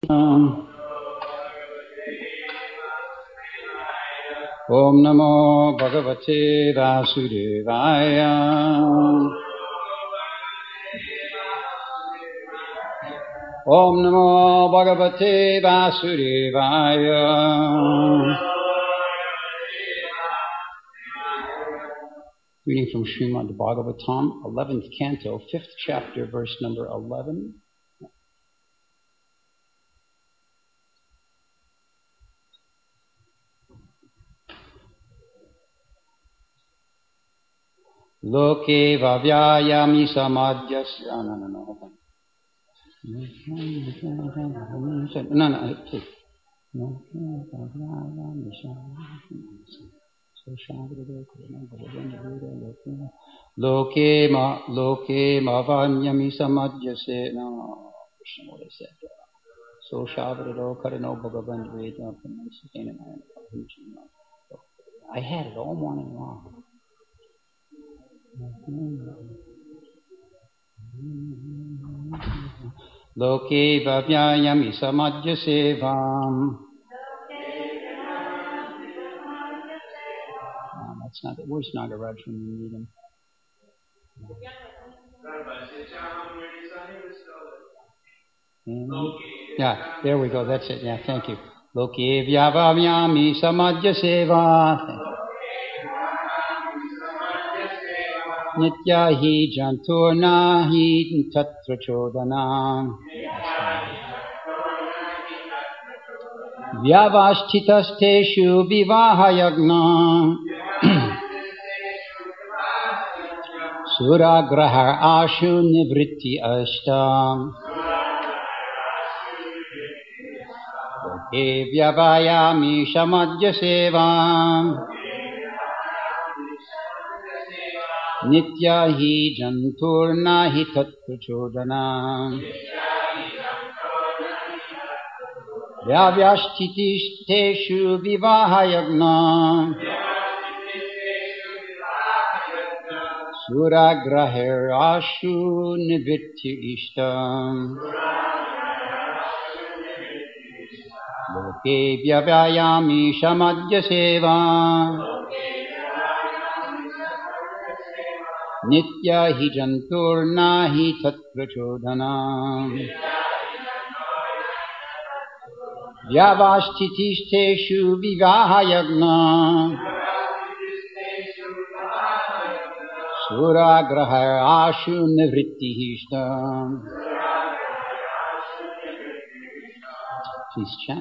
Om Namo Bhagavate Vasudevaya. Om Namo Bhagavate Vasudevaya. Reading from Srimad Bhagavatam, 11th canto, 5th chapter, verse number 11. Loke vavyayami samadhyasya. No, please. Loke mavanyami samadhyase. No, Krishna would have said that. So Shavadaro Karano Bhagavan Veda. I had it all morning long. Loke vavyayami samadhyasevam. No, that's not it. Where's Nagaraj when you need him? Yeah, there we go. That's it. Yeah, thank you. Loke vavyayami samadhyaseva. Nitya hi janturna hi tatra chodana. Vyavasthitasteshu vivahayagna. Suragraha ashu nivritti ashtam. Loke vyavayami samadhyasevam. Nitya hi janturna hi tatra chodana. Vyavasthitisteshu vivahayagna. Suragrahir ashu nivritti ishtam. Loke vyavayami samadhyaseva. Nitya hi janturna hi tatra chodana. Vyavasthitisteshu vivahayagna. Suragrahar ashu nivritti ishtam. Please chant.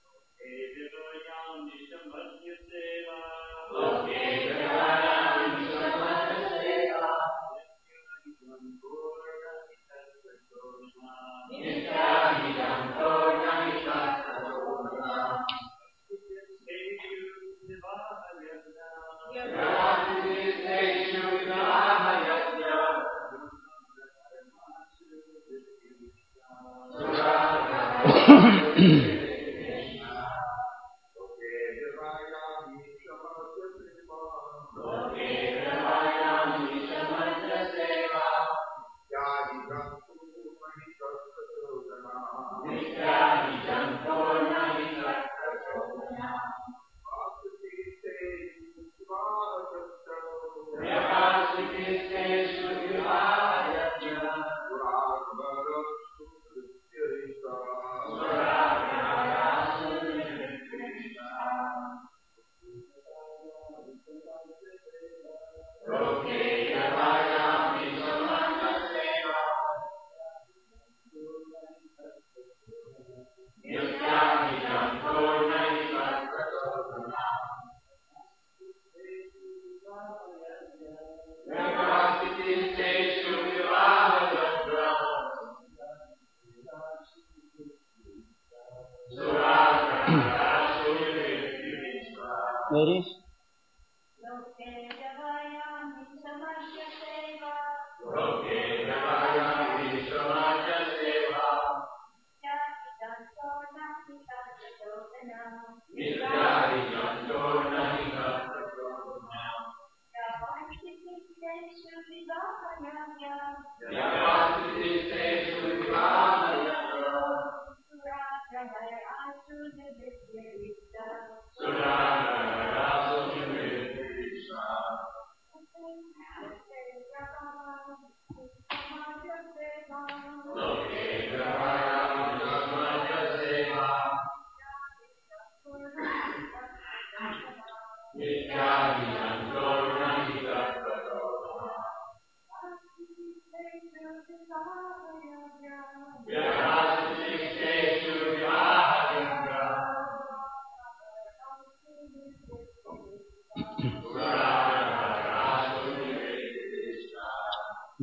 Ladies?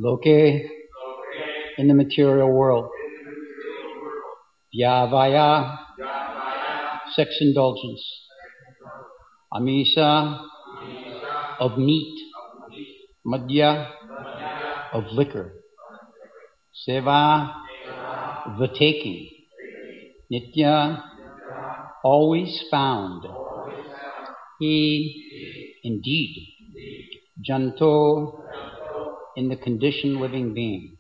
Loke, in the material world. Vyavaya, sex indulgence. Amisa, of meat. Madhya, of liquor. Seva, the taking. Nitya, always found. He, indeed. Janto, in the conditioned living being.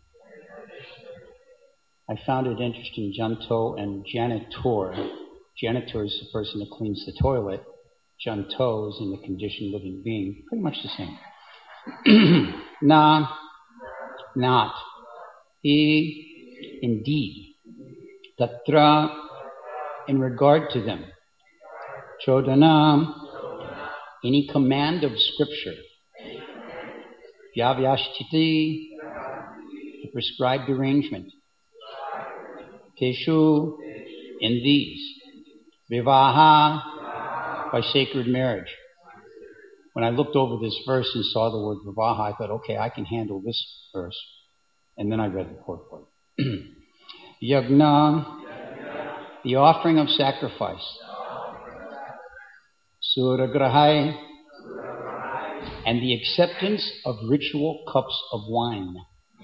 I found it interesting, Janto and janitor. Janitor is the person that cleans the toilet. Janto is in the conditioned living being. Pretty much the same. Na, not. He, indeed. Tatra, in regard to them. Chodana, any command of scripture. Vyavyashtiti, the prescribed arrangement. Teshu, in these. Vivaha, by sacred marriage. When I looked over this verse and saw the word Vivaha, I thought, okay, I can handle this verse. And then I read the purport. Yagna, the offering of sacrifice. Suragrahai, and the acceptance of ritual cups of wine.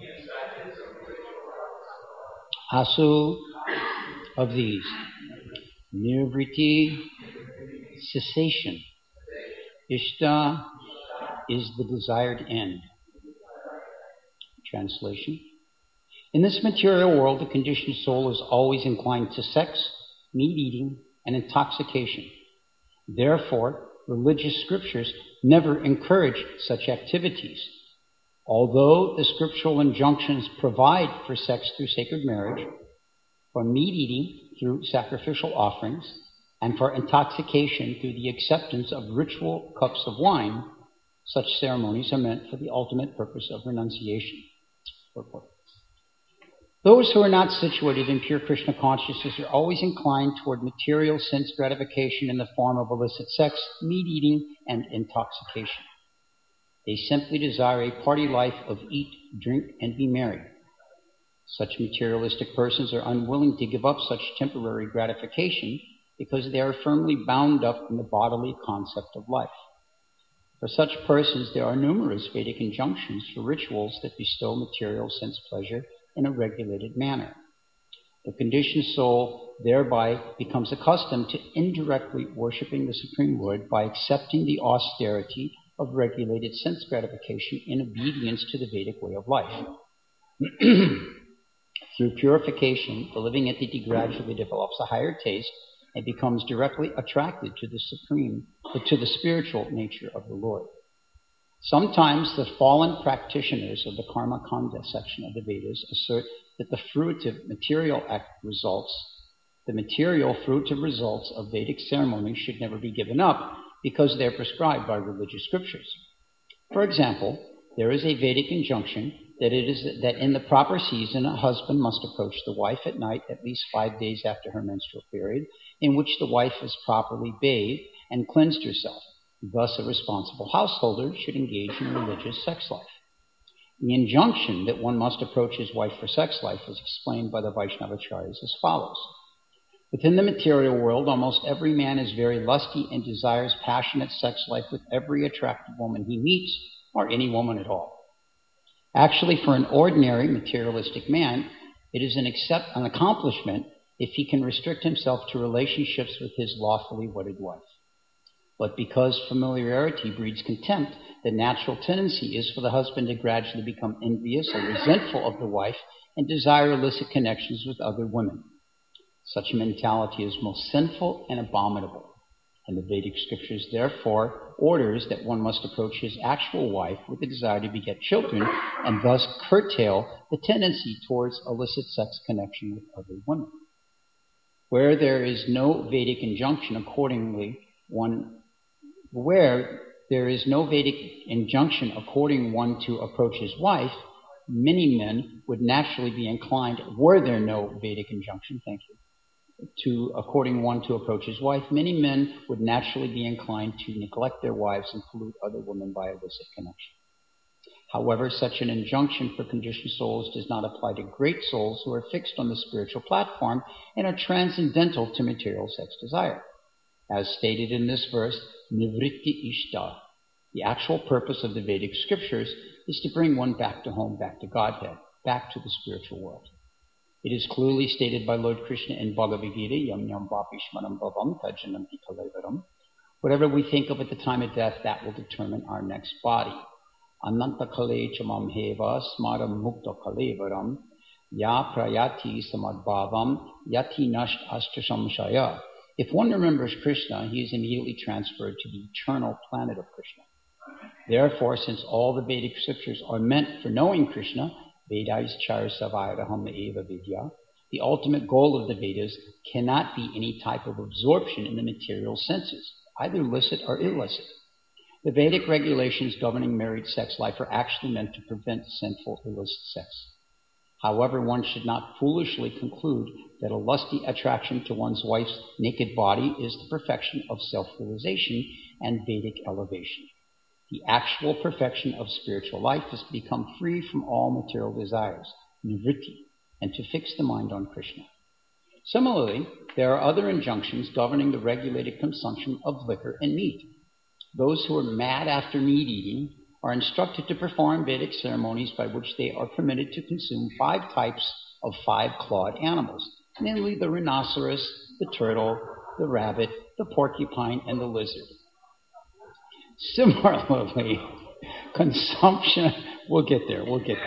Asu, of these. Nirvriti, cessation. Ishta is the desired end. Translation. In this material world, the conditioned soul is always inclined to sex, meat eating, and intoxication. Therefore, religious scriptures never encourage such activities. Although the scriptural injunctions provide for sex through sacred marriage, for meat eating through sacrificial offerings, and for intoxication through the acceptance of ritual cups of wine, such ceremonies are meant for the ultimate purpose of renunciation. Those who are not situated in pure Krishna consciousness are always inclined toward material sense gratification in the form of illicit sex, meat eating, and intoxication. They simply desire a party life of eat, drink, and be merry. Such materialistic persons are unwilling to give up such temporary gratification because they are firmly bound up in the bodily concept of life. For such persons, there are numerous Vedic injunctions for rituals that bestow material sense pleasure in a regulated manner. The conditioned soul thereby becomes accustomed to indirectly worshiping the Supreme Lord by accepting the austerity of regulated sense gratification in obedience to the Vedic way of life. Through purification, the living entity gradually develops a higher taste and becomes directly attracted to the spiritual nature of the Lord. Sometimes the fallen practitioners of the Karma Kanda section of the Vedas assert that the fruitive material results of Vedic ceremonies should never be given up because they are prescribed by religious scriptures. For example, there is a Vedic injunction that in the proper season a husband must approach the wife at night at least 5 days after her menstrual period, in which the wife is properly bathed and cleansed herself. Thus, a responsible householder should engage in religious sex life. The injunction that one must approach his wife for sex life is explained by the Vaishnavacharyas as follows. Within the material world, almost every man is very lusty and desires passionate sex life with every attractive woman he meets, or any woman at all. Actually, for an ordinary materialistic man, it is an accomplishment if he can restrict himself to relationships with his lawfully wedded wife. But because familiarity breeds contempt, the natural tendency is for the husband to gradually become envious or resentful of the wife and desire illicit connections with other women. Such mentality is most sinful and abominable. And the Vedic scriptures therefore orders that one must approach his actual wife with the desire to beget children and thus curtail the tendency towards illicit sex connection with other women. Where there is no Vedic injunction according one to approach his wife, many men would naturally be inclined, were there no Vedic injunction, according one to approach his wife, many men would naturally be inclined to neglect their wives and pollute other women by illicit connection. However, such an injunction for conditioned souls does not apply to great souls who are fixed on the spiritual platform and are transcendental to material sex desire. As stated in this verse, nivritti ishta, the actual purpose of the Vedic scriptures is to bring one back to home, back to Godhead, back to the spiritual world. It is clearly stated by Lord Krishna in Bhagavad Gita, yam yam vapishmanam bhavam tajananti kalevaram. Whatever we think of at the time of death, that will determine our next body. Ananta kale chamam heva smaram mukta kalevaram ya prayati samadbhavam yati nasht ashtashamshaya. If one remembers Krishna, he is immediately transferred to the eternal planet of Krishna. Therefore, since all the Vedic scriptures are meant for knowing Krishna, Vedais charsavairaham eva vidya, the ultimate goal of the Vedas cannot be any type of absorption in the material senses, either licit or illicit. The Vedic regulations governing married sex life are actually meant to prevent sinful illicit sex. However, one should not foolishly conclude that a lusty attraction to one's wife's naked body is the perfection of self-realization and Vedic elevation. The actual perfection of spiritual life is to become free from all material desires, nivritti, and to fix the mind on Krishna. Similarly, there are other injunctions governing the regulated consumption of liquor and meat. Those who are mad after meat eating are instructed to perform Vedic ceremonies by which they are permitted to consume 5 types of 5-clawed animals, namely the rhinoceros, the turtle, the rabbit, the porcupine, and the lizard. Similarly, consumption, we'll get there.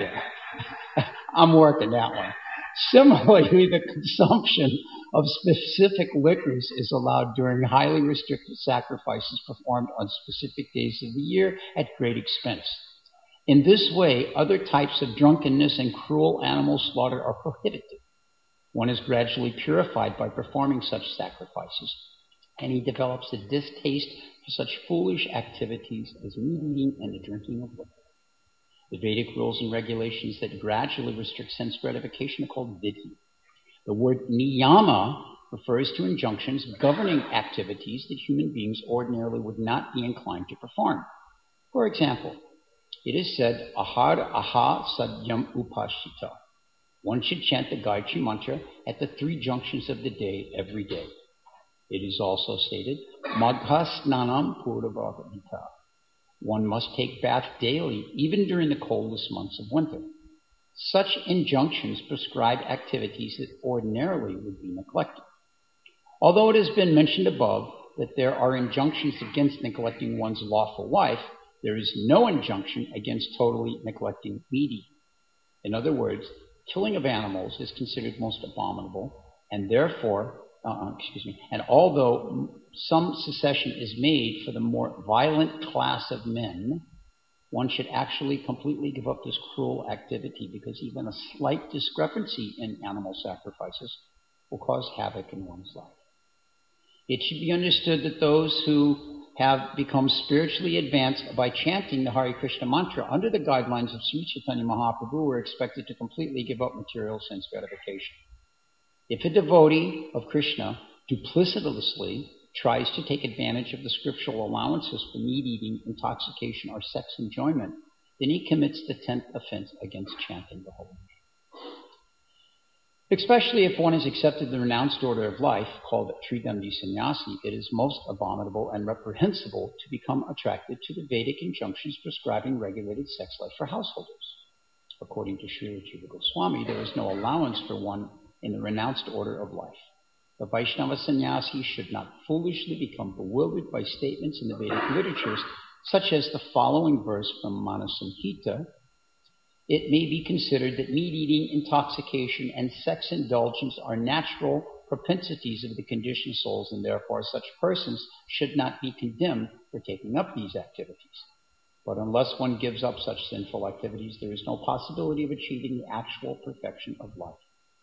I'm working that one. Similarly, the consumption of specific liquors is allowed during highly restricted sacrifices performed on specific days of the year at great expense. In this way, other types of drunkenness and cruel animal slaughter are prohibited. One is gradually purified by performing such sacrifices, and he develops a distaste for such foolish activities as meat eating and the drinking of liquor. The Vedic rules and regulations that gradually restrict sense gratification are called vidhi. The word niyama refers to injunctions governing activities that human beings ordinarily would not be inclined to perform. For example, it is said, ahar aha sadyam upashita. One should chant the Gayatri mantra at the 3 junctions of the day every day. It is also stated, Magha snanam purvavita. One must take bath daily, even during the coldest months of winter. Such injunctions prescribe activities that ordinarily would be neglected. Although it has been mentioned above that there are injunctions against neglecting one's lawful wife, there is no injunction against totally neglecting meat eating. In other words, killing of animals is considered most abominable, and therefore, and although some secession is made for the more violent class of men, one should actually completely give up this cruel activity because even a slight discrepancy in animal sacrifices will cause havoc in one's life. It should be understood that those who have become spiritually advanced by chanting the Hare Krishna mantra under the guidelines of Sri Chaitanya Mahaprabhu are expected to completely give up material sense gratification. If a devotee of Krishna duplicitously tries to take advantage of the scriptural allowances for meat eating, intoxication, or sex enjoyment, then he commits the 10th offense against chanting the holy name. Especially if one has accepted the renounced order of life, called Tridamdi Sannyasi, it is most abominable and reprehensible to become attracted to the Vedic injunctions prescribing regulated sex life for householders. According to Srila Jiva Goswami, there is no allowance for one in the renounced order of life. The Vaishnava sannyasi should not foolishly become bewildered by statements in the Vedic literatures, such as the following verse from Manasamhita. It may be considered that meat eating, intoxication, and sex indulgence are natural propensities of the conditioned souls, and therefore such persons should not be condemned for taking up these activities. But unless one gives up such sinful activities, there is no possibility of achieving the actual perfection of life.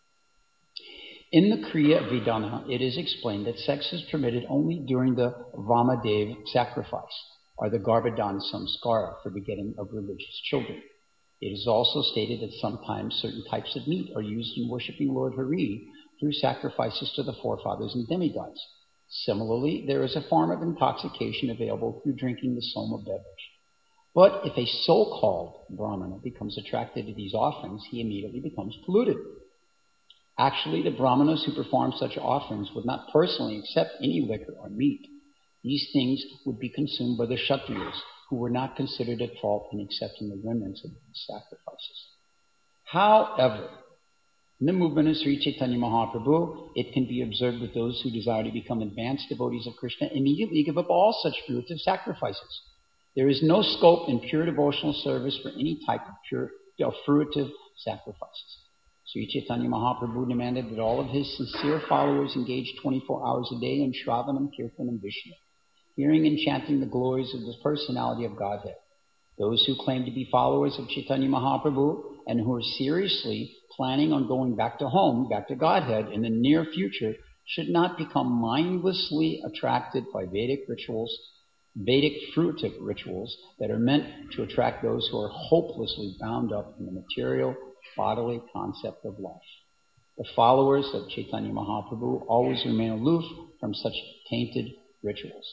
In the Kriya Vedana, it is explained that sex is permitted only during the Vamadev sacrifice, or the Garbhadan Samskara for begetting of religious children. It is also stated that sometimes certain types of meat are used in worshipping Lord Hari through sacrifices to the forefathers and demigods. Similarly, there is a form of intoxication available through drinking the soma beverage. But if a so-called Brahmana becomes attracted to these offerings, he immediately becomes polluted. Actually, the Brahmanas who perform such offerings would not personally accept any liquor or meat. These things would be consumed by the Kshatriyas, who were not considered at fault in accepting the remnants of these sacrifices. However, in the movement of Sri Chaitanya Mahaprabhu, it can be observed that those who desire to become advanced devotees of Krishna immediately give up all such fruitive sacrifices. There is no scope in pure devotional service for any type of fruitive sacrifices. Sri Chaitanya Mahaprabhu demanded that all of his sincere followers engage 24 hours a day in Shravanam, Kirtan, and Vishnu, hearing and chanting the glories of the personality of Godhead. Those who claim to be followers of Chaitanya Mahaprabhu and who are seriously planning on going back to home, back to Godhead in the near future, should not become mindlessly attracted by Vedic rituals, Vedic fruitive rituals that are meant to attract those who are hopelessly bound up in the material, bodily concept of life. The followers of Chaitanya Mahaprabhu always remain aloof from such tainted rituals.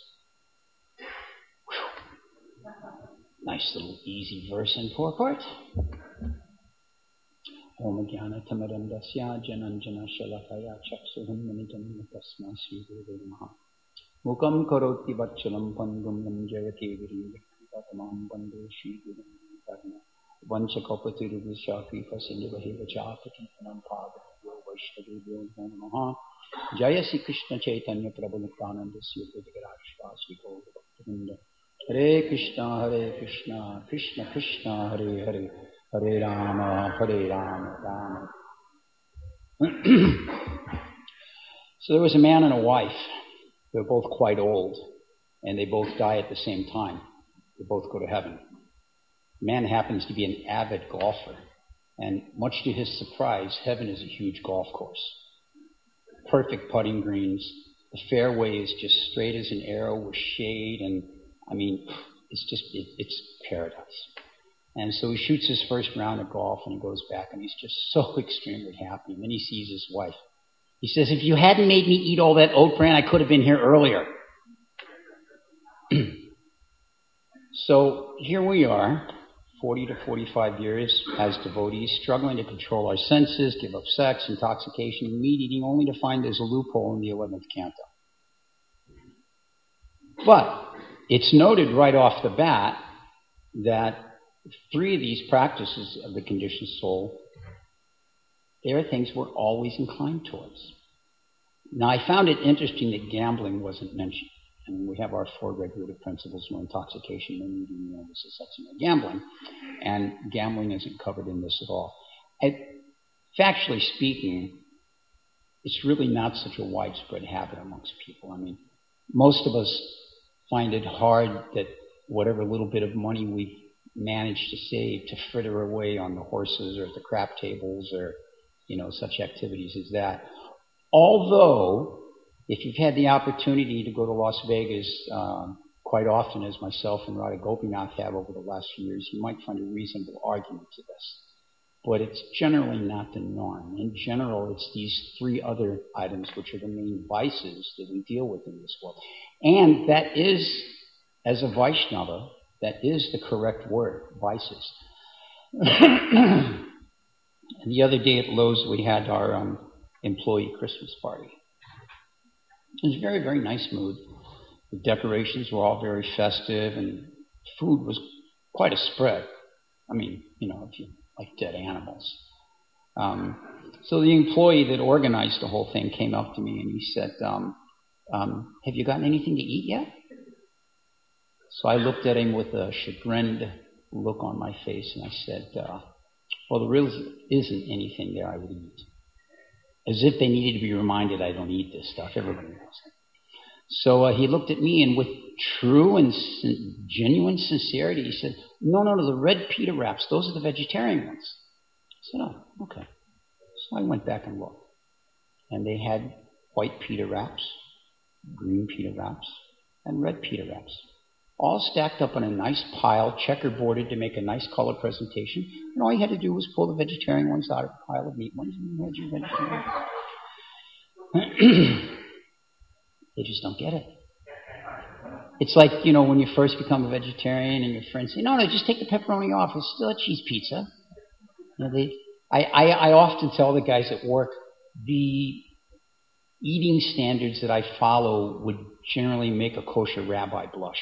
Whew. Nice little easy verse in purport. Om Jnana Tamarandasya Jananjana Shalakaya Chaksuhum Manitam Tasma Sri Guru Namaha Mukam Karoti Vachalam Pandum Jayati Virindatamam Bandu Sri Guru Namaha Vanchakopati Rubishaki Pasindivahi Vachapati Panam Pada Vaishnavi Vyom Namaha Jaya Sri Krishna Chaitanya Prabhu Nityananda Sri Guru Sri Gaura Bhaktivinoda Hare Krishna, Krishna Krishna, Hare Hare, Hare Rama, Rama. So there was a man and a wife. They were both quite old, and they both die at the same time. They both go to heaven. The man happens to be an avid golfer, and much to his surprise, heaven is a huge golf course. Perfect putting greens. The fairway is just straight as an arrow with shade, and it's paradise. And so he shoots his first round of golf and he goes back and he's just so extremely happy. And then he sees his wife. He says, if you hadn't made me eat all that oat bran, I could have been here earlier. So here we are, 40 to 45 years as devotees, struggling to control our senses, give up sex, intoxication, and meat eating, only to find there's a loophole in the 11th canto. But it's noted right off the bat that 3 of these practices of the conditioned soul, they are things we're always inclined towards. Now, I found it interesting that gambling wasn't mentioned. I mean, we have our 4 regulative principles: no intoxication, no eating, no illicit sex, and no gambling. And gambling isn't covered in this at all. Factually speaking, it's really not such a widespread habit amongst people. I mean, most of us find it hard that whatever little bit of money we manage to save to fritter away on the horses or at the crap tables or, such activities as that. Although, if you've had the opportunity to go to Las Vegas quite often, as myself and Radha Gopinath have over the last few years, you might find a reasonable argument to this. But it's generally not the norm. In general, it's these 3 other items which are the main vices that we deal with in this world. And that is, as a Vaishnava, that is the correct word, vices. The other day at Lowe's, we had our employee Christmas party. It was a very, very nice mood. The decorations were all very festive, and food was quite a spread. I mean, if you like dead animals. So the employee that organized the whole thing came up to me and he said, have you gotten anything to eat yet? So I looked at him with a chagrined look on my face and I said, well, there really isn't anything there I would eat. As if they needed to be reminded I don't eat this stuff. Everybody knows that. So he looked at me and with true and genuine sincerity, he said, no, the red pita wraps, those are the vegetarian ones. I said, oh, okay. So I went back and looked. And they had white pita wraps, green pita wraps, and red pita wraps. All stacked up on a nice pile, checkerboarded to make a nice color presentation. And all you had to do was pull the vegetarian ones out of the pile of meat ones and you had your vegetarian. They just don't get it. It's like, when you first become a vegetarian and your friends say, no, just take the pepperoni off. It's still a cheese pizza. I often tell the guys at work, the eating standards that I follow would generally make a kosher rabbi blush.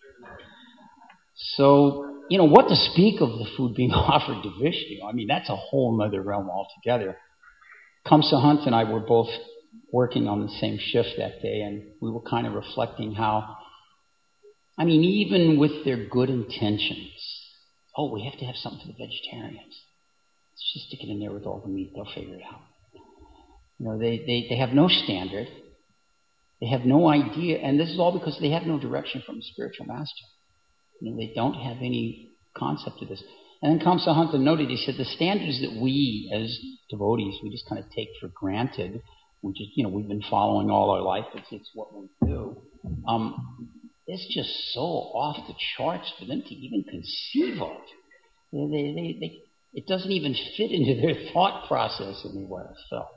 So, what to speak of the food being offered to Vishnu? I mean, that's a whole other realm altogether. Kamsa Hunt and I were both working on the same shift that day, and we were kind of reflecting how, even with their good intentions, we have to have something for the vegetarians. Let's just stick it in there with all the meat. They'll figure it out. They have no standard. They have no idea, and this is all because they have no direction from a spiritual master. They don't have any concept of this. And then Kamsa Hunter noted, he said, the standards that we as devotees, we just kind of take for granted, which is, we've been following all our life, it's what we do. It's just so off the charts for them to even conceive of. It doesn't even fit into their thought process anywhere.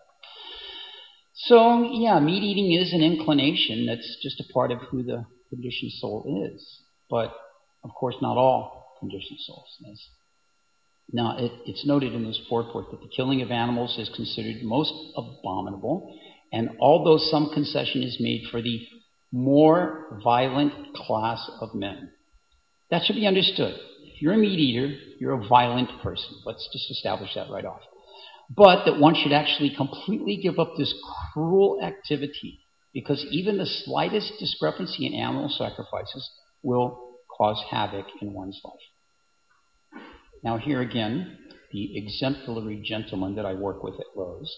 So, meat eating is an inclination. That's just a part of who the conditioned soul is. But, of course, not all conditioned souls. Now, it's noted in this purport that the killing of animals is considered most abominable, and although some concession is made for the more violent class of men. That should be understood. If you're a meat eater, you're a violent person. Let's just establish that right off. But that one should actually completely give up this cruel activity, because even the slightest discrepancy in animal sacrifices will cause havoc in one's life. Now here again, the exemplary gentleman that I work with at Lowe's,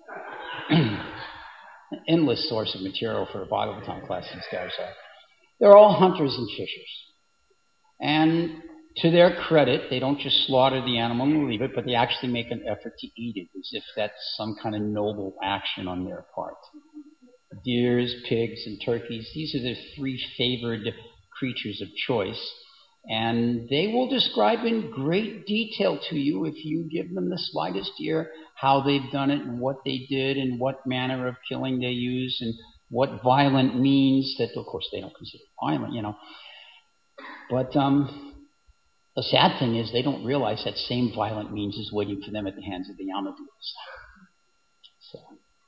endless source of material for a Bhagavatam class these guys are. They're all hunters and fishers. And to their credit, they don't just slaughter the animal and leave it, but they actually make an effort to eat it, as if that's some kind of noble action on their part. Deers, pigs, and turkeys, these are their three favored creatures of choice. And they will describe in great detail to you, if you give them the slightest ear, how they've done it and what they did and what manner of killing they use and what violent means that, of course, they don't consider violent, But the sad thing is they don't realize that same violent means is waiting for them at the hands of the Yamadevas. So,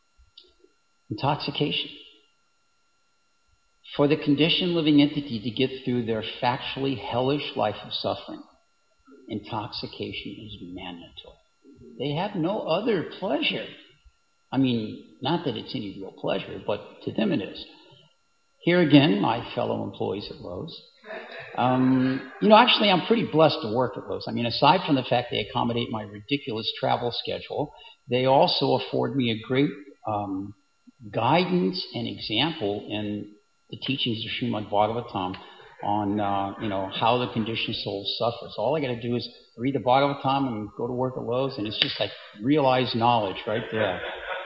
intoxication. For the conditioned living entity to get through their factually hellish life of suffering, intoxication is mandatory. They have no other pleasure. Not that it's any real pleasure, but to them it is. Here again, my fellow employees at Lowe's. Actually, I'm pretty blessed to work at Lowe's. Aside from the fact they accommodate my ridiculous travel schedule, they also afford me a great guidance and example in the teachings of Srimad Bhagavatam on, how the conditioned soul suffers. All I got to do is read the Bhagavatam and go to work at Lowe's, and it's just like realized knowledge right there.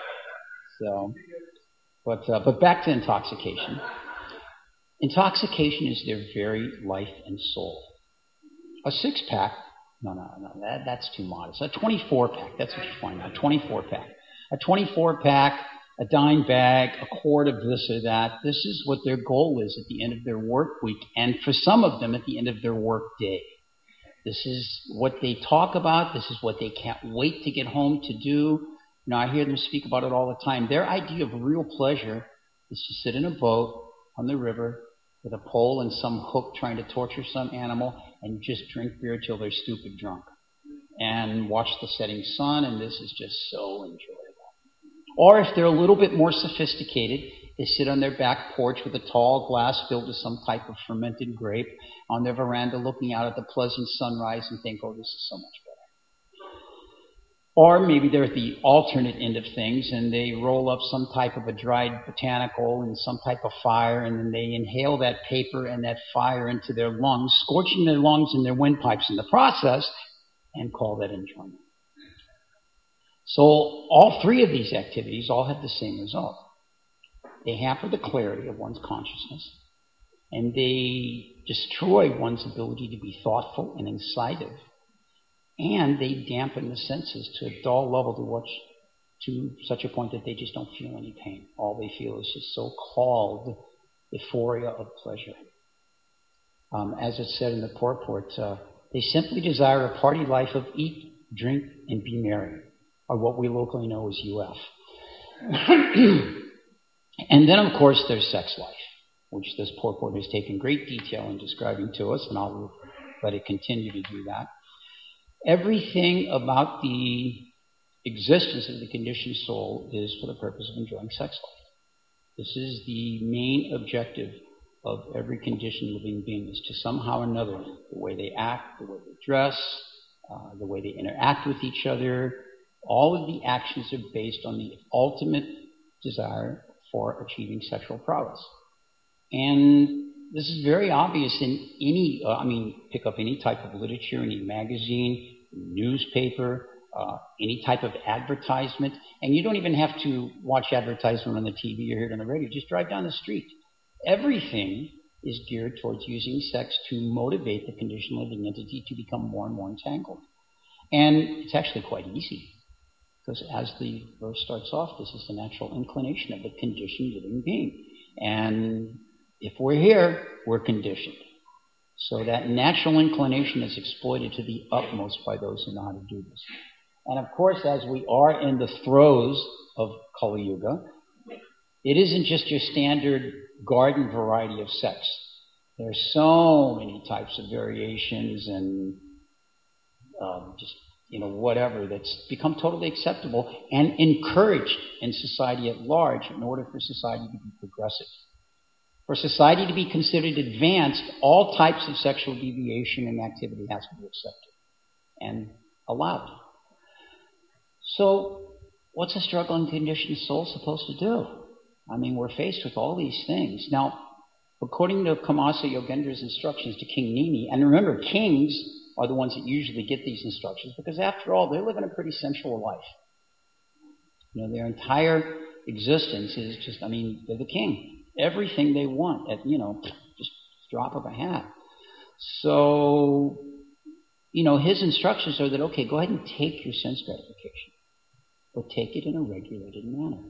So, but back to intoxication. Intoxication is their very life and soul. A 6-pack, that's too modest. A 24-pack, that's what you find out, a 24-pack. A 24-pack, a dime bag, a quart of this or that. This is what their goal is at the end of their work week, and for some of them at the end of their work day. This is what they talk about. This is what they can't wait to get home to do. I hear them speak about it all the time. Their idea of real pleasure is to sit in a boat on the river with a pole and some hook trying to torture some animal and just drink beer till they're stupid drunk and watch the setting sun, and this is just so enjoyable. Or if they're a little bit more sophisticated, they sit on their back porch with a tall glass filled with some type of fermented grape on their veranda looking out at the pleasant sunrise and think, oh, this is so much better. Or maybe they're at the alternate end of things and they roll up some type of a dried botanical in some type of fire, and then they inhale that paper and that fire into their lungs, scorching their lungs and their windpipes in the process, and call that enjoyment. So all three of these activities all have the same result. They hamper the clarity of one's consciousness, and they destroy one's ability to be thoughtful and incisive. And they dampen the senses to a dull level to such a point that they just don't feel any pain. All they feel is just so-called euphoria of pleasure. as it said in the purport, they simply desire a party life of eat, drink, and be merry, or what we locally know as UF. And then, of course, there's sex life, which this purport has taken great detail in describing to us, and I'll let it continue to do that. Everything about the existence of the conditioned soul is for the purpose of enjoying sex life. This is the main objective of every conditioned living being, is to somehow or another, the way they act, the way they dress, the way they interact with each other, all of the actions are based on the ultimate desire for achieving sexual prowess. And this is very obvious in any, pick up any type of literature, any magazine, newspaper, any type of advertisement. And you don't even have to watch advertisement on the TV or hear it on the radio. Just drive down the street. Everything is geared towards using sex to motivate the conditioned living entity to become more and more entangled. And it's actually quite easy, because as the verse starts off, this is the natural inclination of the conditioned living being. And if we're here, we're conditioned. So that natural inclination is exploited to the utmost by those who know how to do this. And of course, as we are in the throes of Kali Yuga, it isn't just your standard garden variety of sex. There's so many types of variations and whatever that's become totally acceptable and encouraged in society at large in order for society to be progressive. For society to be considered advanced, all types of sexual deviation and activity has to be accepted and allowed. So, what's a struggling conditioned soul supposed to do? We're faced with all these things. Now, according to Kamasa Yogendra's instructions to King Nimi, and remember, kings are the ones that usually get these instructions, because after all, they're living a pretty sensual life. Their entire existence is just, they're the king. Everything they want at, just drop of a hat. So, his instructions are that, okay, go ahead and take your sense gratification, but take it in a regulated manner.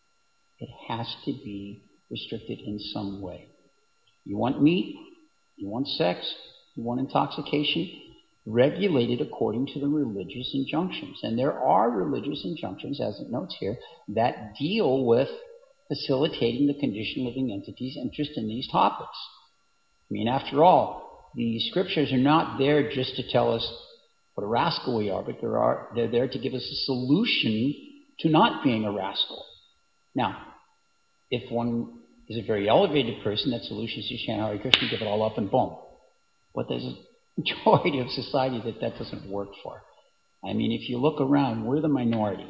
It has to be restricted in some way. You want meat, you want sex, you want intoxication, regulated according to the religious injunctions. And there are religious injunctions, as it notes here, that deal with facilitating the conditioned living entity's interest in these topics. After all, the scriptures are not there just to tell us what a rascal we are, but they're there to give us a solution to not being a rascal. Now, if one is a very elevated person, that solution is to chant Hare Krishna, give it all up, and boom. But there's a majority of society that doesn't work for. If you look around, we're the minority.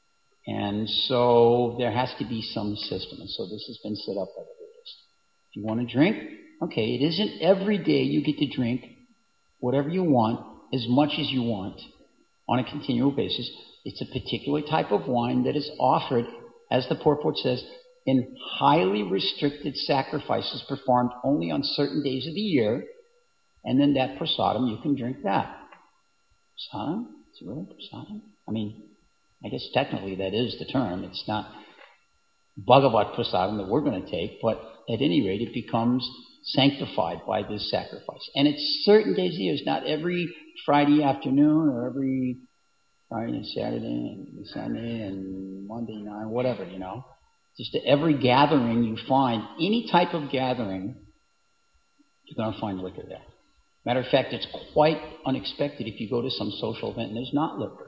And so there has to be some system. And so this has been set up by the Buddhists. If you want to drink, okay, it isn't every day you get to drink whatever you want, as much as you want, on a continual basis. It's a particular type of wine that is offered, as the purport says, in highly restricted sacrifices performed only on certain days of the year, and then that prasadam, you can drink that. Prasadam? Is it really prasadam? I guess technically that is the term. It's not Bhagavat prasadam that we're going to take, but at any rate, it becomes sanctified by this sacrifice. And it's certain days of the year. It's not every Friday afternoon or every Friday and Saturday and Sunday and Monday night, whatever, Just every gathering you find, any type of gathering, you're going to find liquor there. Matter of fact, it's quite unexpected if you go to some social event and there's not liquor.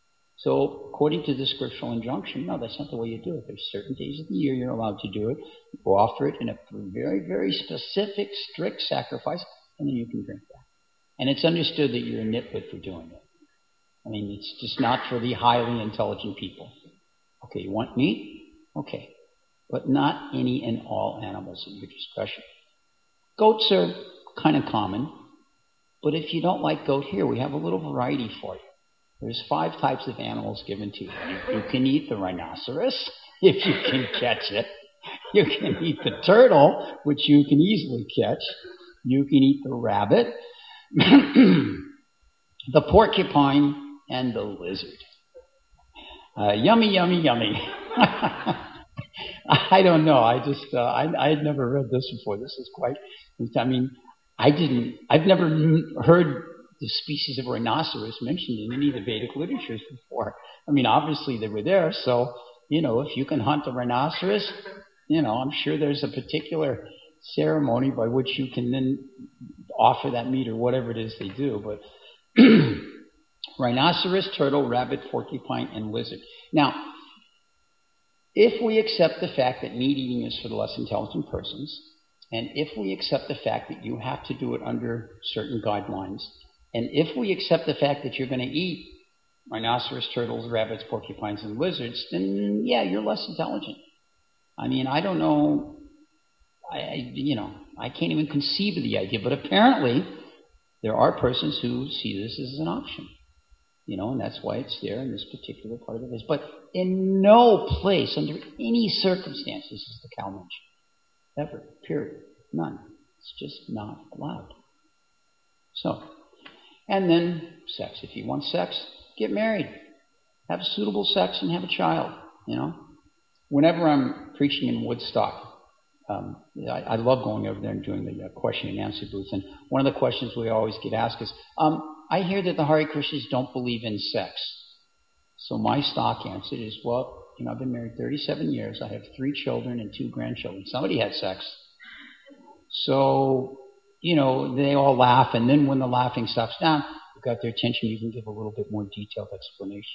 So, according to the scriptural injunction, no, that's not the way you do it. There's certain days of the year you're allowed to do it. You offer it in a very, very specific, strict sacrifice, and then you can drink that. And it's understood that you're a nitwit for doing it. It's just not for the highly intelligent people. Okay, you want meat? Okay. But not any and all animals at your discretion. Goats are kind of common. But if you don't like goat, here, we have a little variety for you. There's 5 types of animals given to you. You can eat the rhinoceros, if you can catch it. You can eat the turtle, which you can easily catch. You can eat the rabbit, the porcupine, and the lizard. Yummy, yummy, yummy. I don't know. I had never read this before. This is quite, I've never heard the species of rhinoceros mentioned in any of the Vedic literatures before. I mean, obviously they were there, so, if you can hunt a rhinoceros, I'm sure there's a particular ceremony by which you can then offer that meat or whatever it is they do. But rhinoceros, turtle, rabbit, porcupine, and lizard. Now, if we accept the fact that meat eating is for the less intelligent persons, and if we accept the fact that you have to do it under certain guidelines, and if we accept the fact that you're going to eat rhinoceros, turtles, rabbits, porcupines, and lizards, then yeah, you're less intelligent. I mean, I don't know. I can't even conceive of the idea, but apparently there are persons who see this as an option, and that's why it's there in this particular part of it. But in no place, under any circumstances, is the cow mentioned. Ever. Period. None. It's just not allowed. So, and then sex. If you want sex, get married. Have suitable sex and have a child, Whenever I'm preaching in Woodstock, I love going over there and doing the question and answer booth. And one of the questions we always get asked is, I hear that the Hare Krishnas don't believe in sex. So my stock answer is, well, I've been married 37 years. I have 3 children and 2 grandchildren. Somebody had sex. So, they all laugh. And then when the laughing stops down, you've got their attention. You can give a little bit more detailed explanation.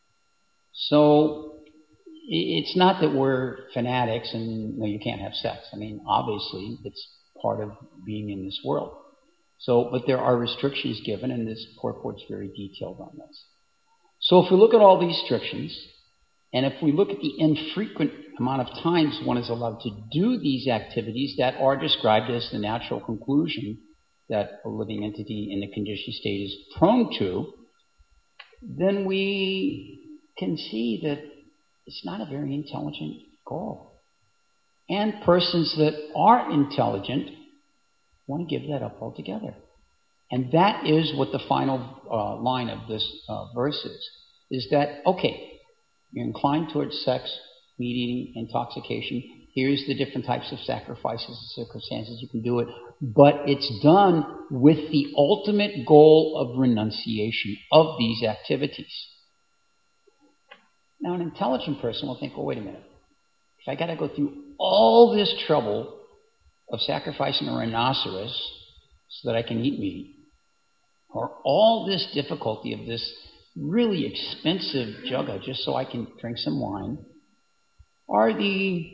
So it's not that we're fanatics and you can't have sex. I mean, obviously, it's part of being in this world. So, but there are restrictions given, and this purport's very detailed on this. So if we look at all these restrictions, and if we look at the infrequent amount of times one is allowed to do these activities that are described as the natural conclusion that a living entity in the conditioned state is prone to, then we can see that it's not a very intelligent goal. And persons that are intelligent want to give that up altogether. And that is what the final line of this verse is that, okay, you're inclined towards sex, meat eating, intoxication. Here's the different types of sacrifices and circumstances you can do it. But it's done with the ultimate goal of renunciation of these activities. Now, an intelligent person will think, well, wait a minute. If I got to go through all this trouble of sacrificing a rhinoceros so that I can eat meat, or all this difficulty of this really expensive jugga just so I can drink some wine, or the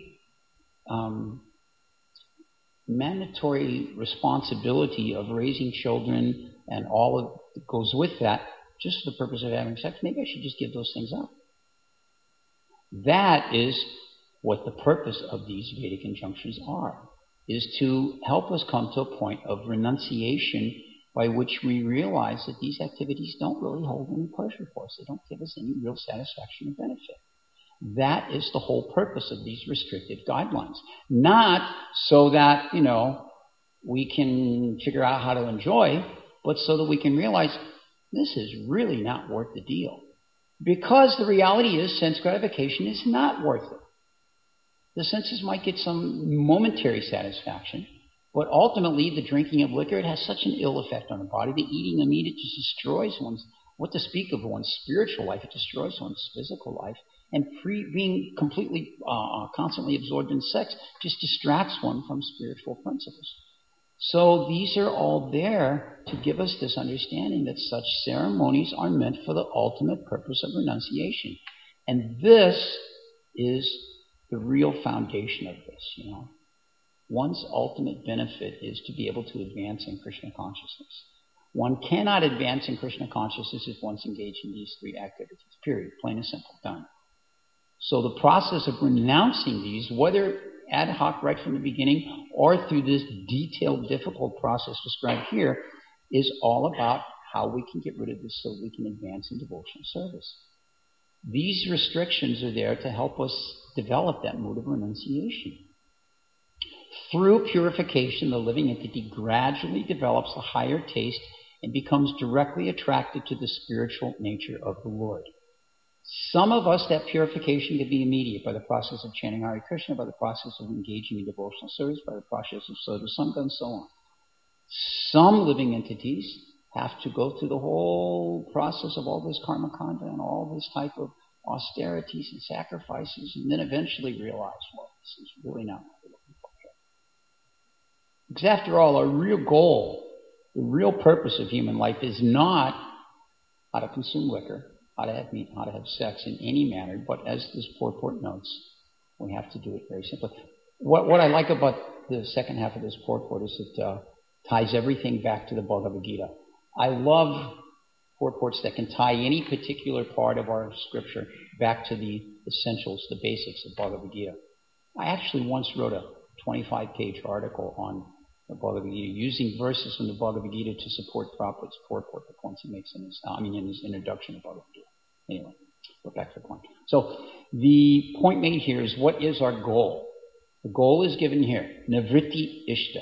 mandatory responsibility of raising children and all that goes with that just for the purpose of having sex, maybe I should just give those things up. That is what the purpose of these Vedic injunctions are, is to help us come to a point of renunciation by which we realize that these activities don't really hold any pleasure for us. They don't give us any real satisfaction or benefit. That is the whole purpose of these restrictive guidelines. Not so that, we can figure out how to enjoy, but so that we can realize this is really not worth the deal. Because the reality is sense gratification is not worth it. The senses might get some momentary satisfaction, but ultimately the drinking of liquor, it has such an ill effect on the body. The eating of meat, it just destroys what to speak of one's spiritual life, it destroys one's physical life. And being completely, constantly absorbed in sex just distracts one from spiritual principles. So these are all there to give us this understanding that such ceremonies are meant for the ultimate purpose of renunciation. And this is the real foundation of this, One's ultimate benefit is to be able to advance in Krishna consciousness. One cannot advance in Krishna consciousness if one's engaged in these 3 activities, period, plain and simple, done. So the process of renouncing these, whether ad hoc right from the beginning or through this detailed, difficult process described here, is all about how we can get rid of this so we can advance in devotional service. These restrictions are there to help us develop that mode of renunciation. Through purification, the living entity gradually develops a higher taste and becomes directly attracted to the spiritual nature of the Lord. Some of us, that purification can be immediate by the process of chanting Hare Krishna, by the process of engaging in devotional service, by the process of Sadhu Sangha, and so on. Some living entities have to go through the whole process of all this karma kanda and all this type of austerities and sacrifices, and then eventually realize, well, this is really not what we're looking for. Because after all, our real goal, the real purpose of human life is not how to consume liquor, how to have meat, how to have sex in any manner, but as this purport notes, we have to do it very simply. What I like about the second half of this purport is it ties everything back to the Bhagavad Gita. I love purports that can tie any particular part of our scripture back to the essentials, the basics of Bhagavad Gita. I actually once wrote a 25-page article on the Bhagavad Gita using verses from the Bhagavad Gita to support Prabhupada's purport, the points he makes in his introduction of Bhagavad Gita. Anyway, we're back to the point. So the point made here is, what is our goal? The goal is given here, nivritti ishta.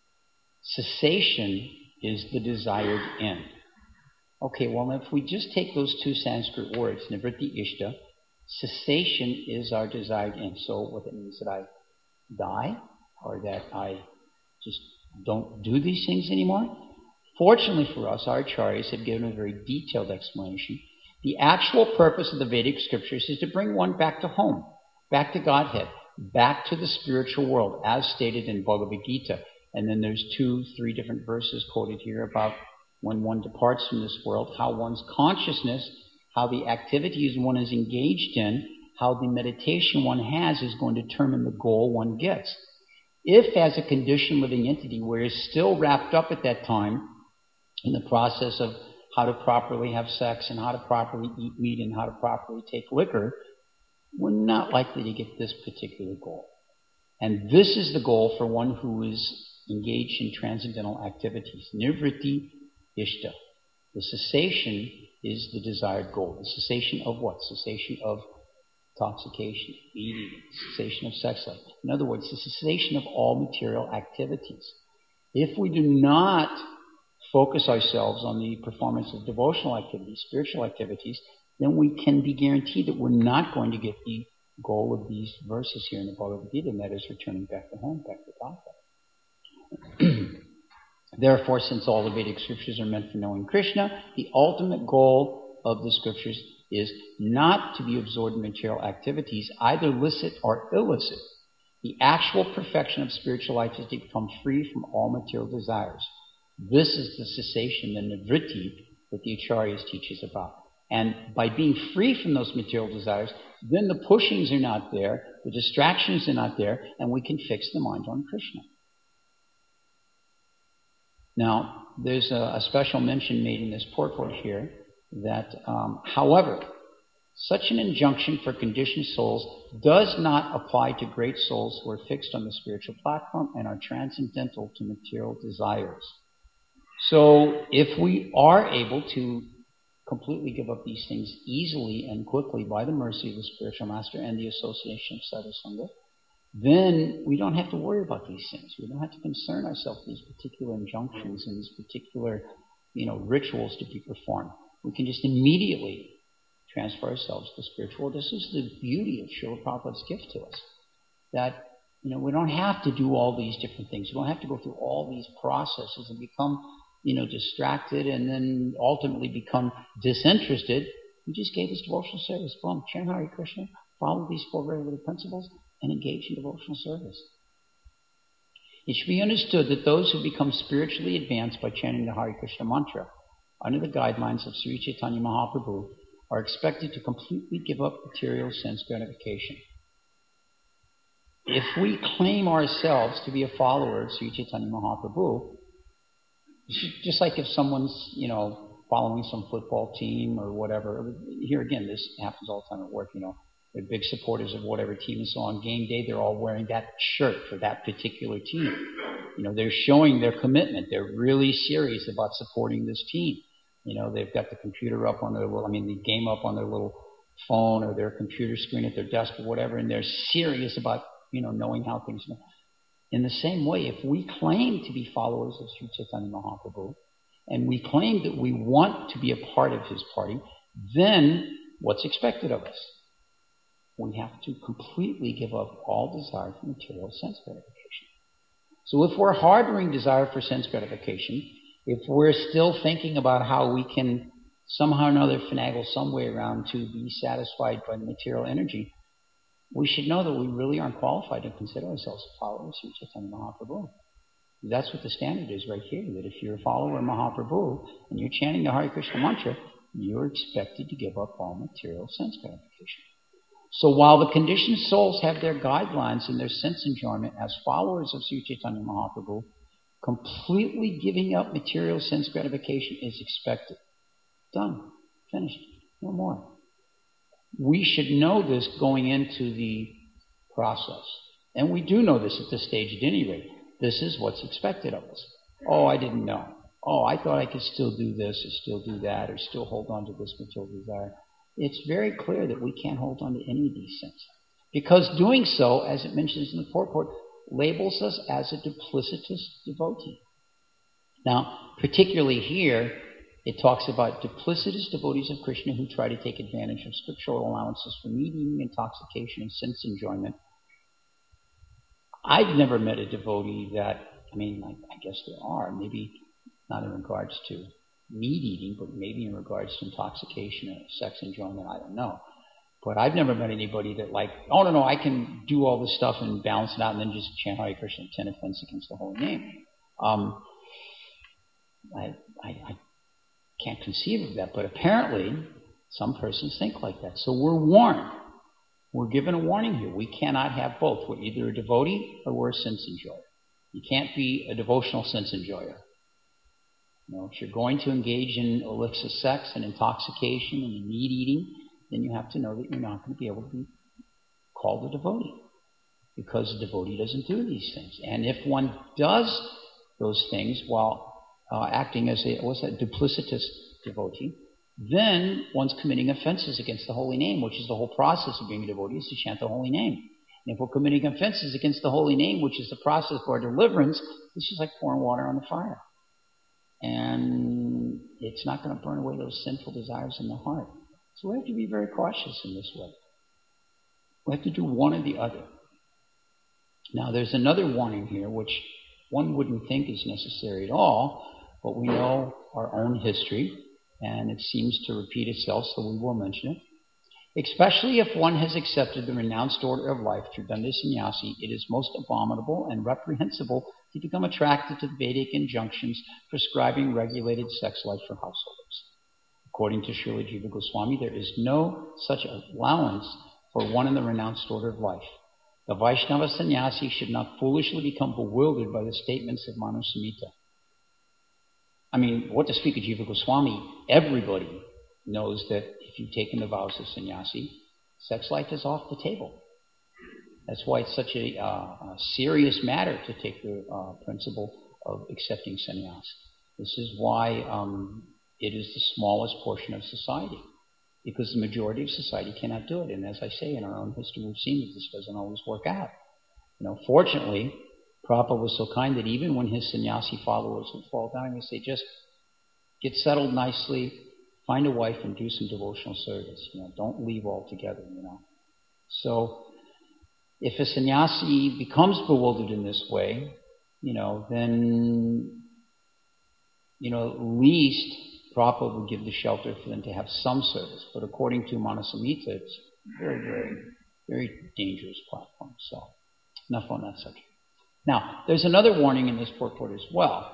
Cessation is the desired end. Okay, well, if we just take those two Sanskrit words, nivritti ishta, cessation is our desired end. So what that means, that I die, or that I just don't do these things anymore? Fortunately for us, our acharyas have given a very detailed explanation. The actual purpose of the Vedic scriptures is to bring one back to home, back to Godhead, back to the spiritual world, as stated in Bhagavad Gita. And then there's 2-3 different verses quoted here about when one departs from this world, how one's consciousness, how the activities one is engaged in, how the meditation one has is going to determine the goal one gets. If, as a conditioned living entity, we're still wrapped up at that time in the process of how to properly have sex and how to properly eat meat and how to properly take liquor, we're not likely to get this particular goal. And this is the goal for one who is engaged in transcendental activities. Nivritti ishta. The cessation is the desired goal. The cessation of what? Cessation of intoxication, eating, cessation of sex life. In other words, the cessation of all material activities. If we do not focus ourselves on the performance of devotional activities, spiritual activities, then we can be guaranteed that we're not going to get the goal of these verses here in the Bhagavad Gita, and that is returning back to home, back to Godhead. Therefore, since all the Vedic scriptures are meant for knowing Krishna, the ultimate goal of the scriptures is not to be absorbed in material activities, either licit or illicit. The actual perfection of spiritual life is to become free from all material desires. This is the cessation, the nivritti, that the acharyas teach us about. And by being free from those material desires, then the pushings are not there, the distractions are not there, and we can fix the mind on Krishna. Now, there's a special mention made in this purport here that, however, such an injunction for conditioned souls does not apply to great souls who are fixed on the spiritual platform and are transcendental to material desires. So, if we are able to completely give up these things easily and quickly by the mercy of the spiritual master and the association of Sadhu Sangha, then we don't have to worry about these things. We don't have to concern ourselves with these particular injunctions and these particular, rituals to be performed. We can just immediately transfer ourselves to spiritual. This is the beauty of Srila Prabhupada's gift to us. That, we don't have to do all these different things. We don't have to go through all these processes and become, distracted and then ultimately become disinterested. He just gave us devotional service. Boom, chant Hare Krishna, follow these 4 regulative principles, and engage in devotional service. It should be understood that those who become spiritually advanced by chanting the Hare Krishna mantra under the guidelines of Sri Chaitanya Mahaprabhu are expected to completely give up material sense gratification. If we claim ourselves to be a follower of Sri Chaitanya Mahaprabhu, just like if someone's, following some football team or whatever, here again, this happens all the time at work, they're big supporters of whatever team, and so on game day, they're all wearing that shirt for that particular team. They're showing their commitment. They're really serious about supporting this team. They've got the computer up on the game up on their little phone or their computer screen at their desk or whatever, and they're serious about, knowing how things go. In the same way, if we claim to be followers of Sri Chaitanya Mahaprabhu, and we claim that we want to be a part of his party, then what's expected of us? We have to completely give up all desire for material sense gratification. So if we're harboring desire for sense gratification, if we're still thinking about how we can somehow or another finagle some way around to be satisfied by the material energy, we should know that we really aren't qualified to consider ourselves followers of Chaitanya Mahaprabhu. That's what the standard is right here, that if you're a follower of Mahaprabhu and you're chanting the Hare Krishna mantra, you're expected to give up all material sense gratification. So while the conditioned souls have their guidelines and their sense enjoyment as followers of Sri Chaitanya Mahaprabhu, completely giving up material sense gratification is expected. Done. Finished. No more. We should know this going into the process. And we do know this at this stage at any rate. This is what's expected of us. Oh, I didn't know. Oh, I thought I could still do this or still do that or still hold on to this material desire. It's very clear that we can't hold on to any of these things. Because doing so, as it mentions in the purport, labels us as a duplicitous devotee. Now, particularly here, it talks about duplicitous devotees of Krishna who try to take advantage of scriptural allowances for meat-eating, intoxication, and sense enjoyment. I've never met a devotee that, I guess there are, maybe not in regards to meat-eating, but maybe in regards to intoxication or sex enjoyment, I don't know. But I've never met anybody that oh, no, I can do all this stuff and balance it out and then just chant Hare Krishna and 10 offense against the holy name. I can't conceive of that, but apparently some persons think like that. So we're warned. We're given a warning here. We cannot have both. We're either a devotee or we're a sense enjoyer. You can't be a devotional sense enjoyer. If you're going to engage in illicit sex and intoxication and meat eating, then you have to know that you're not going to be able to be called a devotee, because a devotee doesn't do these things. And if one does those things while acting as a duplicitous devotee, then one's committing offenses against the holy name, which is the whole process of being a devotee, is to chant the holy name. And if we're committing offenses against the holy name, which is the process for our deliverance, this is like pouring water on the fire. And it's not going to burn away those sinful desires in the heart. So we have to be very cautious in this way. We have to do one or the other. Now, there's another warning here, which one wouldn't think is necessary at all, but we know our own history, and it seems to repeat itself, so we will mention it. Especially if one has accepted the renounced order of life through Danda Sannyasi, it is most abominable and reprehensible to become attracted to the Vedic injunctions prescribing regulated sex life for householders. According to Srila Jiva Goswami, there is no such allowance for one in the renounced order of life. The Vaishnava sannyasi should not foolishly become bewildered by the statements of Manu Samhita. What to speak of Jiva Goswami, everybody knows that if you've taken the vows of sannyasi, sex life is off the table. That's why it's such a serious matter to take the principle of accepting sannyas. This is why it is the smallest portion of society, because the majority of society cannot do it. And as I say, in our own history, we've seen that this doesn't always work out. Fortunately, Prabhupada was so kind that even when his sannyasi followers would fall down, he'd say, just get settled nicely, find a wife, and do some devotional service. Don't leave altogether. So if a sannyasi becomes bewildered in this way, then at least Prabhupada would give the shelter for them to have some service. But according to Manu Samhita, it's very, very, very dangerous platform. So enough on that subject. Now, there's another warning in this purport as well.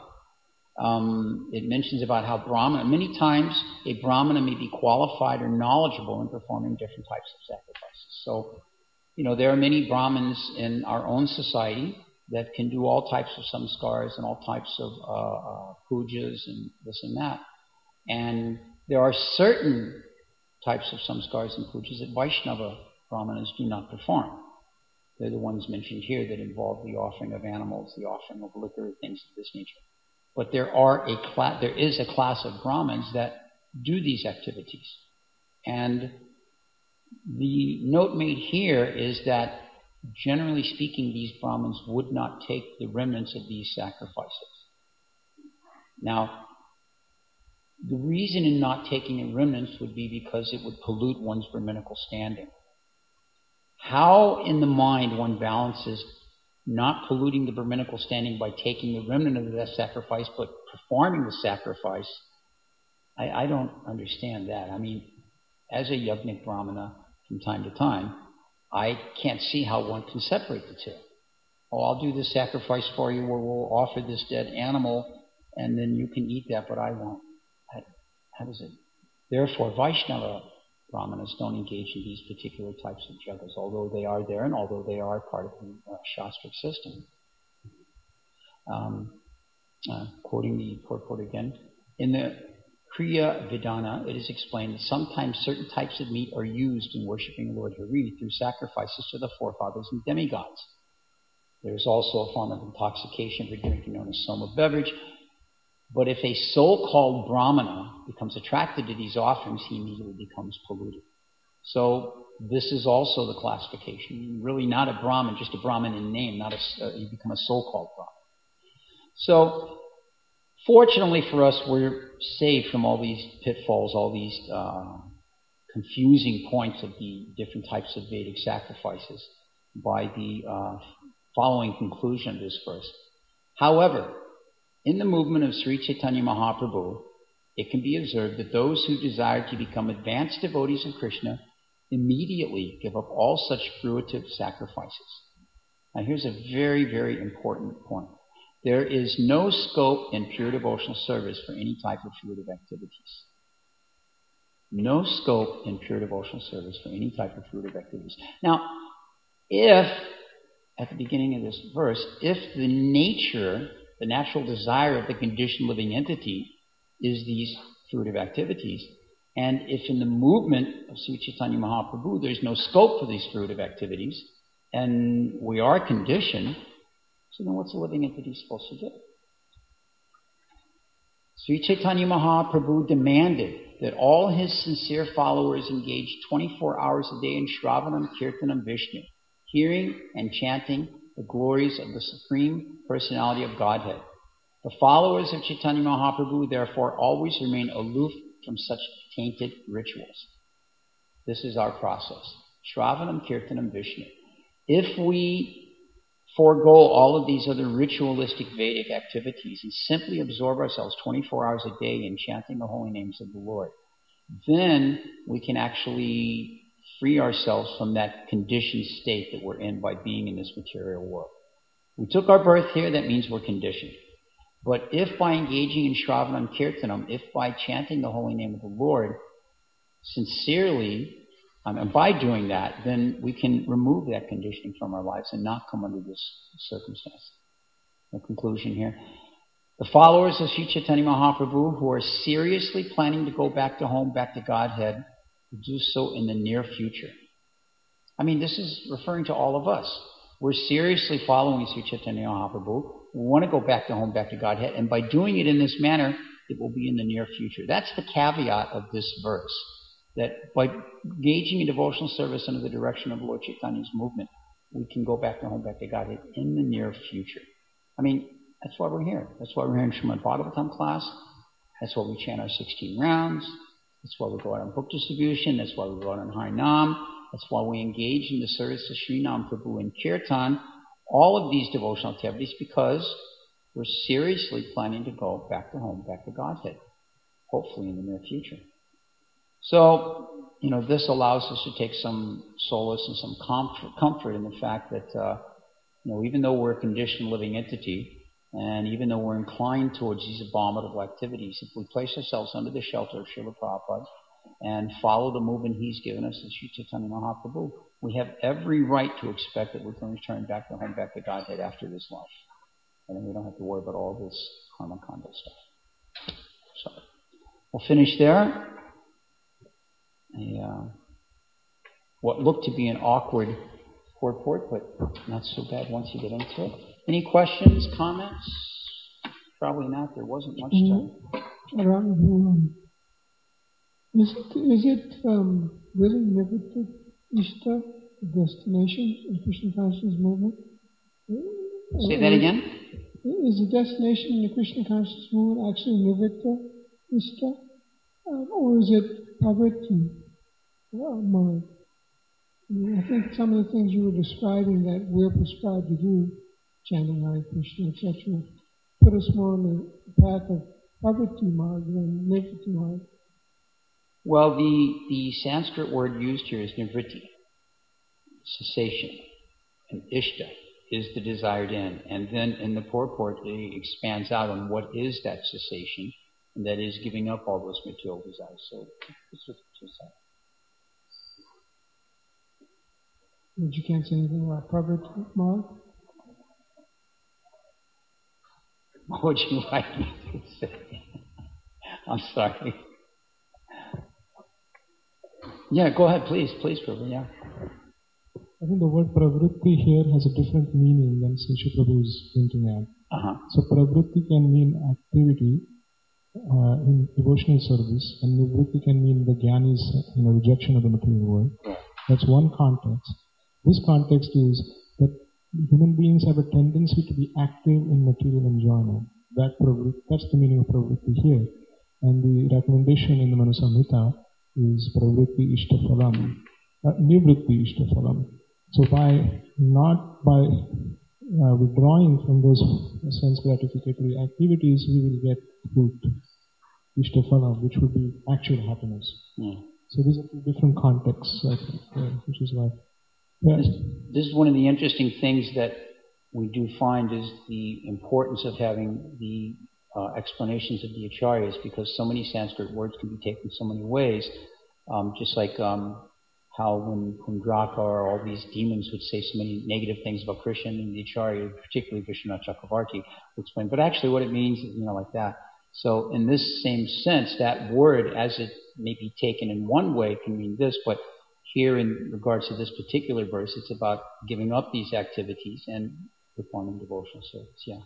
It mentions about how many times a Brahmana may be qualified or knowledgeable in performing different types of sacrifices. So, there are many Brahmins in our own society that can do all types of samskars and all types of pujas and this and that. And there are certain types of samskars and pujas that Vaishnava Brahmanas do not perform. They're the ones mentioned here that involve the offering of animals, the offering of liquor, things of this nature. But there is a class of Brahmins that do these activities. And the note made here is that, generally speaking, these Brahmins would not take the remnants of these sacrifices. Now, the reason in not taking the remnants would be because it would pollute one's Brahminical standing. How in the mind one balances not polluting the Brahminical standing by taking the remnant of that sacrifice, but performing the sacrifice. I don't understand that. I mean, as a Yajnik Brahmana from time to time, I can't see how one can separate the two. Oh, I'll do this sacrifice for you, or we'll offer this dead animal, and then you can eat that, but I won't. How does it? Therefore, Vaishnava Brahmanas don't engage in these particular types of jagas, although they are there and although they are part of the Shastric system. Quoting the purport again, in the Kriya Vedana, it is explained that sometimes certain types of meat are used in worshipping Lord Hari through sacrifices to the forefathers and demigods. There is also a form of intoxication for drinking known as soma beverage. But if a so-called Brahmana becomes attracted to these offerings, he immediately becomes polluted. So this is also the classification. You're really not a Brahmin, just a Brahmin in name, you become a so-called Brahmin. So fortunately for us, we're saved from all these pitfalls, all these confusing points of the different types of Vedic sacrifices by the following conclusion of this verse. However, in the movement of Sri Chaitanya Mahaprabhu, it can be observed that those who desire to become advanced devotees of Krishna immediately give up all such fruitive sacrifices. Now here's a very, very important point. There is no scope in pure devotional service for any type of fruitive activities. No scope in pure devotional service for any type of fruitive activities. Now, if, at the beginning of this verse, if the natural desire of the conditioned living entity is these fruitive activities, and if in the movement of Sri Chaitanya Mahaprabhu there's no scope for these fruitive activities, and we are conditioned, so then what's a living entity supposed to do? Sri Chaitanya Mahaprabhu demanded that all his sincere followers engage 24 hours a day in Shravanam, Kirtanam, Vishnu, hearing and chanting the glories of the Supreme Personality of Godhead. The followers of Chaitanya Mahaprabhu, therefore, always remain aloof from such tainted rituals. This is our process. Shravanam, Kirtanam, Vishnu. If we forego all of these other ritualistic Vedic activities and simply absorb ourselves 24 hours a day in chanting the holy names of the Lord, then we can actually free ourselves from that conditioned state that we're in by being in this material world. We took our birth here, that means we're conditioned. But if by engaging in Shravanam Kirtanam, if by chanting the holy name of the Lord sincerely, and by doing that, then we can remove that conditioning from our lives and not come under this circumstance. The conclusion here. The followers of Sri Chaitanya Mahaprabhu who are seriously planning to go back to home, back to Godhead, do so in the near future. I mean, this is referring to all of us. We're seriously following Sri Chaitanya Mahaprabhu. We want to go back to home, back to Godhead. And by doing it in this manner, it will be in the near future. That's the caveat of this verse. That by engaging in devotional service under the direction of Lord Chaitanya's movement, we can go back to home, back to Godhead in the near future. I mean, that's why we're here. That's why we're here in Srimad Bhagavatam class. That's why we chant our 16 rounds. That's why we go out on book distribution. That's why we go out on Harinam. That's why we engage in the service of Sri Nam Prabhu and Kirtan. All of these devotional activities because we're seriously planning to go back to home, back to Godhead, hopefully in the near future. So, this allows us to take some solace and some comfort in the fact that, even though we're a conditioned living entity, and even though we're inclined towards these abominable activities, if we place ourselves under the shelter of Srila Prabhupada and follow the movement he's given us as Sri Chaitanya Mahaprabhu, we have every right to expect that we're going to return back to home, back to Godhead after this life. And then we don't have to worry about all this karma kanda stuff. So, we'll finish there. What looked to be an awkward purport, but not so bad once you get into it. Any questions, comments? Probably not. There wasn't much time. Is it really Nivritta Ishta, the destination in Krishna consciousness movement? Say that again? Is the destination in the Krishna consciousness movement actually Nivritta Ishta? Or is it Pavritti mind? I think some of the things you were describing that we're prescribed to do chanting Hare Krishna, etc., put us more on the path of Pravritti Marg than Nivritti Marg? Well, the Sanskrit word used here is nivritti, cessation, and ishta is the desired end. And then in the purport, it expands out on what is that cessation, and that is giving up all those material desires. So it's just that. But you can't say anything about Pravritti Marg? What would you like me to say? I'm sorry. Yeah, go ahead, please, Prabhu, yeah. I think the word pravritti here has a different meaning than Sri Prabhu is hinting at. So pravritti can mean activity in devotional service, and nivritti can mean the jnani's rejection of the material world. That's one context. This context is that human beings have a tendency to be active in material enjoyment. That's the meaning of pravritti here. And the recommendation in the Manu Samhita is pravritti ishtaphalam, nivritti ishtaphalam. So by withdrawing from those sense gratificatory activities, we will get fruit, ishtaphalam, which would be actual happiness. So these are two different contexts, I think, which is why. This is one of the interesting things that we do find is the importance of having the explanations of the acharyas, because so many Sanskrit words can be taken so many ways. Just like how when Pundraka or all these demons would say so many negative things about Krishna, and the acharya, particularly Vishwanath Chakravarti, would explain, but actually what it means is, like that. So in this same sense, that word, as it may be taken in one way, can mean this, but here in regards to this particular verse, it's about giving up these activities and performing devotional service. Yeah.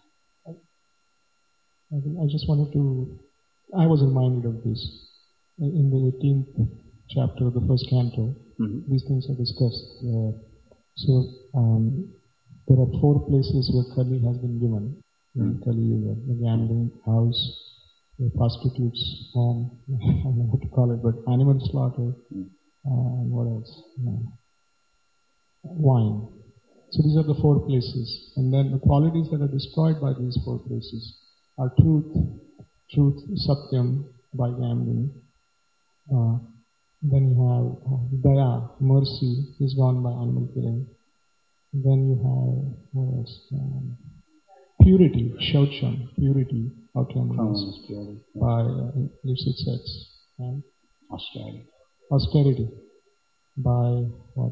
I just wanted to, I was reminded of this. In the 18th chapter of the first canto, these things are discussed. There are 4 places where Kali has been given. In Kali Yuga, the gambling house, the prostitute's home, I don't know what to call it, but animal slaughter, what else? Wine. So these are the 4 places. And then the qualities that are destroyed by these 4 places are truth, satyam, by gambling. Then you have daya, mercy, is gone by animal killing. Then you have, what else? Purity, shaucham, purity, by illicit sex. And austerity, by what?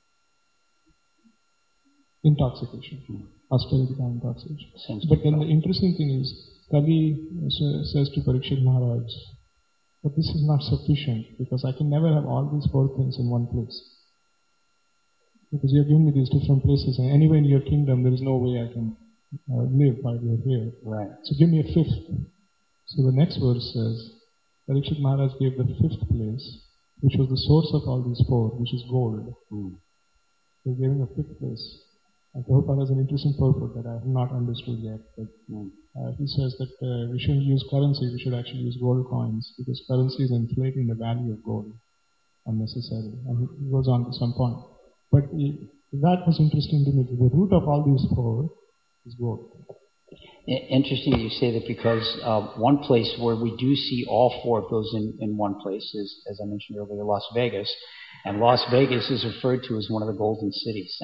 Intoxication. Austerity by intoxication. But then the interesting thing is, Kali says to Parikshit Maharaj, but this is not sufficient, because I can never have all these 4 things in one place. Because you have given me these different places, and anywhere in your kingdom, there is no way I can live while you are here. Right. So give me a 5th. So the next verse says, Parikshit Maharaj gave the 5th place, which was the source of all these 4, which is gold. He gave him a 5th place. And Prabhupada has an interesting purport that I have not understood yet. But he says that we shouldn't use currency, we should actually use gold coins, because currency is inflating the value of gold unnecessarily. And he goes on to some point. But that was interesting to me. The root of all these 4 is gold. Interesting you say that, because one place where we do see all 4 of those in one place is, as I mentioned earlier, Las Vegas. And Las Vegas is referred to as one of the golden cities.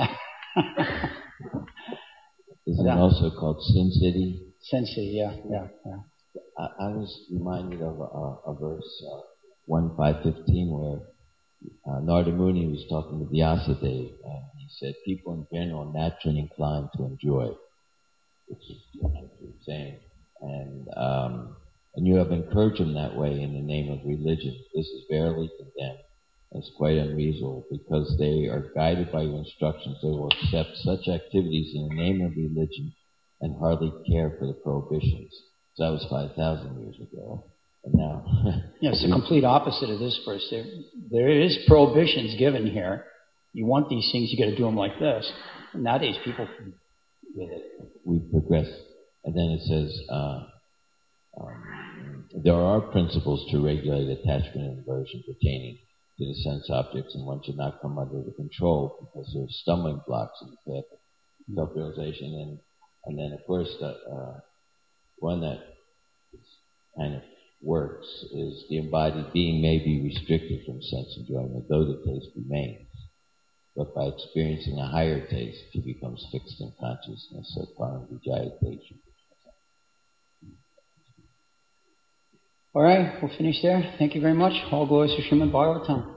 Isn't it also called Sin City? Sin City, yeah. I was reminded of a verse, 1.5.15, where Narada Muni was talking to Vyasadeva, and he said, people in general are naturally inclined to enjoy, which is what you're saying. And you have encouraged them that way in the name of religion. This is verily condemned. It's quite unreasonable, because they are guided by your instructions. They will accept such activities in the name of religion and hardly care for the prohibitions. So that was 5,000 years ago. And now... Yeah, it's the complete opposite of this verse. There is prohibitions given here. You want these things, you got to do them like this. And nowadays, people... We progress. And then it says, there are principles to regulate attachment and aversion pertaining to the sense objects, and one should not come under the control, because there are stumbling blocks in the path of self-realization. And And then, of course, one that kind of works is the embodied being may be restricted from sense enjoyment, though the taste remains. But by experiencing a higher taste, he becomes fixed in consciousness of Param Vijayateshu. All right, we'll finish there. Thank you very much. All glories to Srimad Bhagavatam.